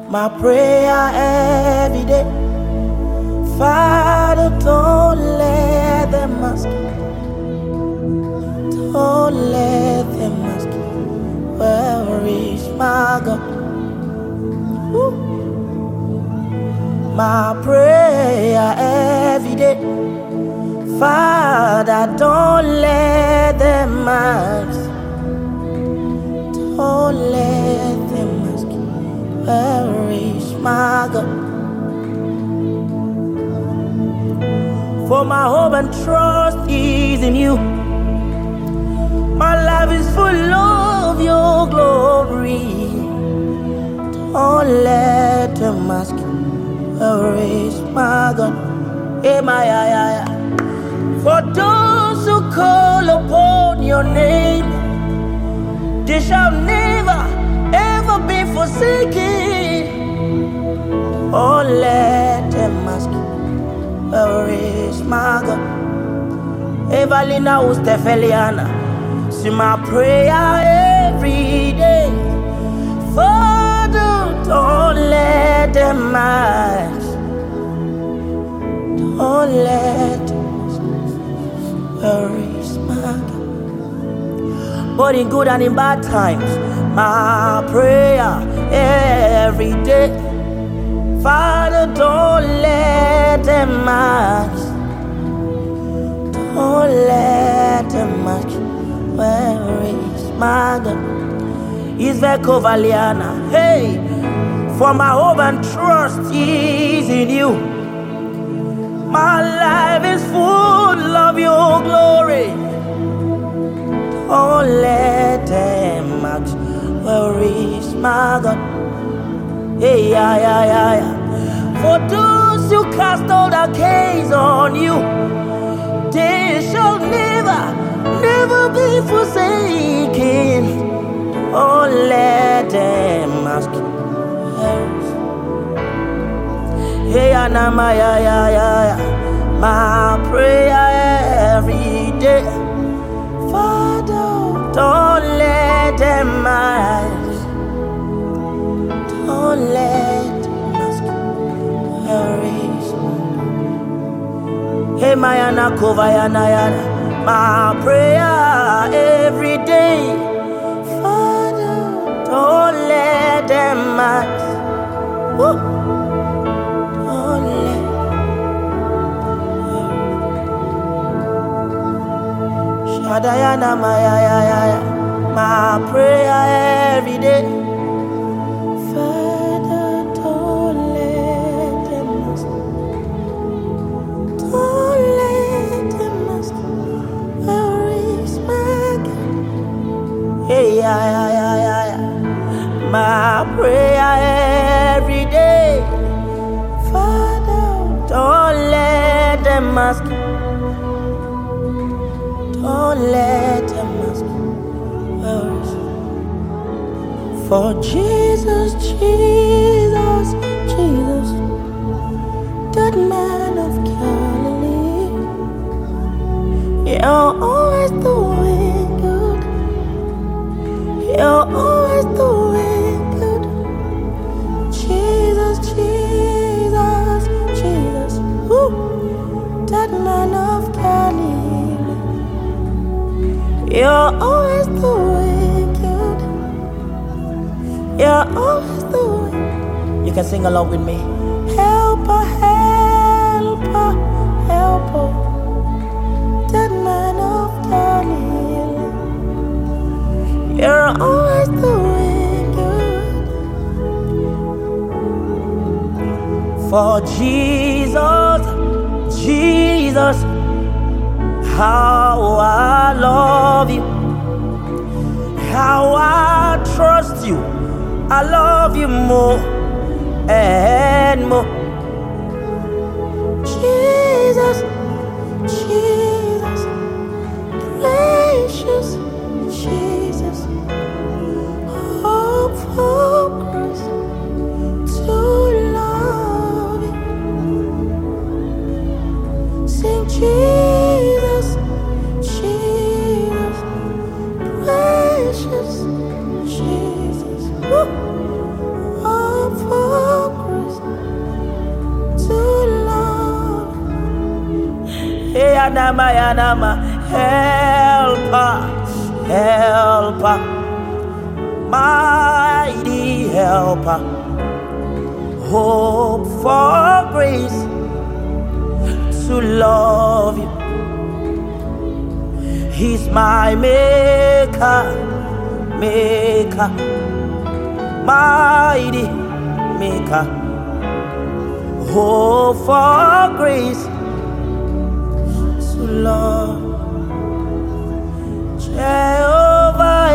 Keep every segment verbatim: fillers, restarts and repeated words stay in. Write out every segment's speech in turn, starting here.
My prayer every day, Father, don't let them ask, don't let them ask, where is my God? Woo. My prayer every day, Father, don't let them ask, don't let them ask, where is my God? For my hope and trust is in you. My life is full of your glory. Don't let them ask, where is my God? Hey, my, yeah, yeah. For those who call upon your name, they shall never, ever be forsaken. Oh, let them ask, where is my God? Evalina Ustefeliana, see my prayer every day. Father, don't let them ask, don't let them ask, where is my God? But in good and in bad times, my prayer every day. Father, don't let them ask, don't let them ask, where is my God? Isveko Valiana, hey, for my hope and trust is in you. My life is full of your glory. Don't let them ask, where is my God? Hey, yeah, yeah, yeah, yeah. For those who cast all their cares on you, they shall never, never be forsaken. Oh, let them ask. Hey, Anama, yeah, yeah, yeah, yeah. My prayer every day, Father, don't let them ask, don't let them ask, where is my? Hey, my Anakova, yana, yana. My prayer every day, Father, don't let them ask. Woo. Don't let. Shadayana, my, ya, ya, ya, ya. My prayer every day, Father, don't let them ask, don't let them ask, where is my God? Hey, yeah, yeah, yeah, yeah, yeah. My prayer every day, Father, don't let them ask, don't let them ask, where is my? For Jesus, Jesus, Jesus, that man of Galilee, you're always doing good, you're always doing good. Jesus, Jesus, Jesus, woo, that man of Galilee, you're always doing good, you're always doing. You can sing along with me. Helper, helper, helper, that man of Galilee, you're always doing good. For Jesus, Jesus, how I love you, how I trust you, I love you more and more. Jesus, Jesus, precious Jesus, hope for grace to love you. Sing Jesus, Jesus, precious Jesus, hope for Eyanama yanama. Helper, helper, mighty helper. Hope for grace to love you. He's my maker, maker, mighty maker. Hope for grace to love Jehovah.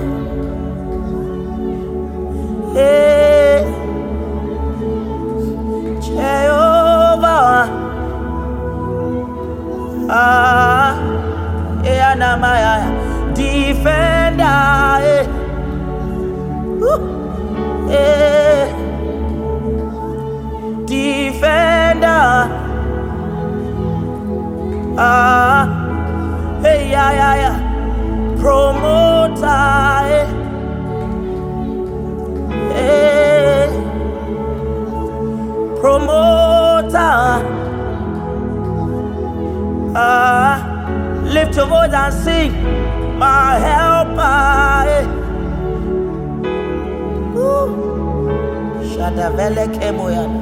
eh, eh, Jehovah. Ah, eh, Anamaya, defender. Eh, Woo. eh, defender. Ah, hey, yeah, yeah, yeah. Promoter. Eh, eh, promoter. Ah, lift your voice and sing, my helper. Eh. Shadavele kemoyan.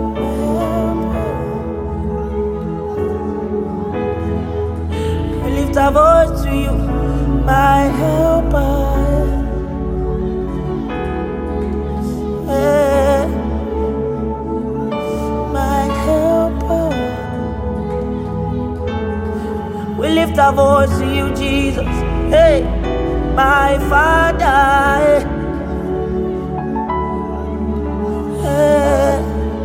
We lift our voice to you, my helper. Eh. My helper. We lift our voice to you, Jesus. Hey, my Father. Hey,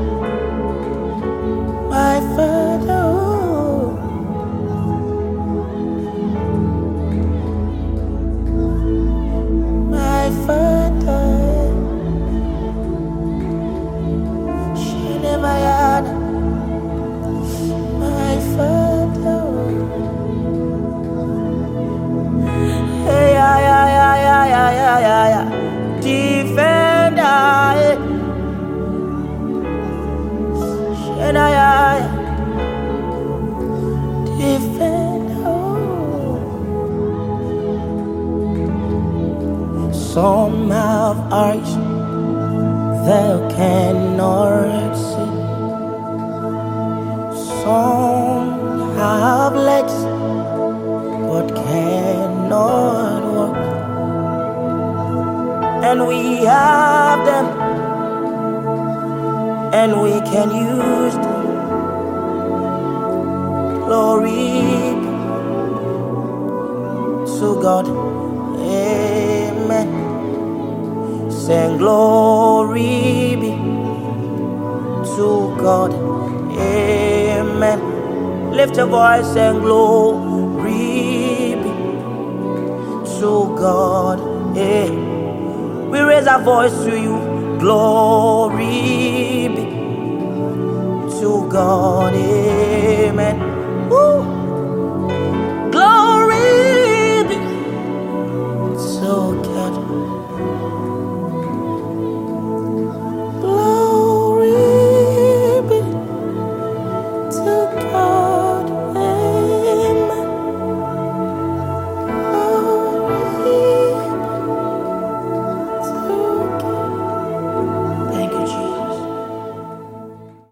my Father. My Father. Shenemayana. My Father. Hey, yeah, yeah, yeah, yeah, yeah, yeah, yeah, yeah. Defender. eh. Shenaya. Defender. Some have eyes that cannot see. Some have legs but cannot walk, and we have them, and we can use them. Glory to God, amen. Sing glory be to God, amen. Lift your voice and glory be to God. Eh. We raise our voice to you. Glory be to God. Amen. Woo.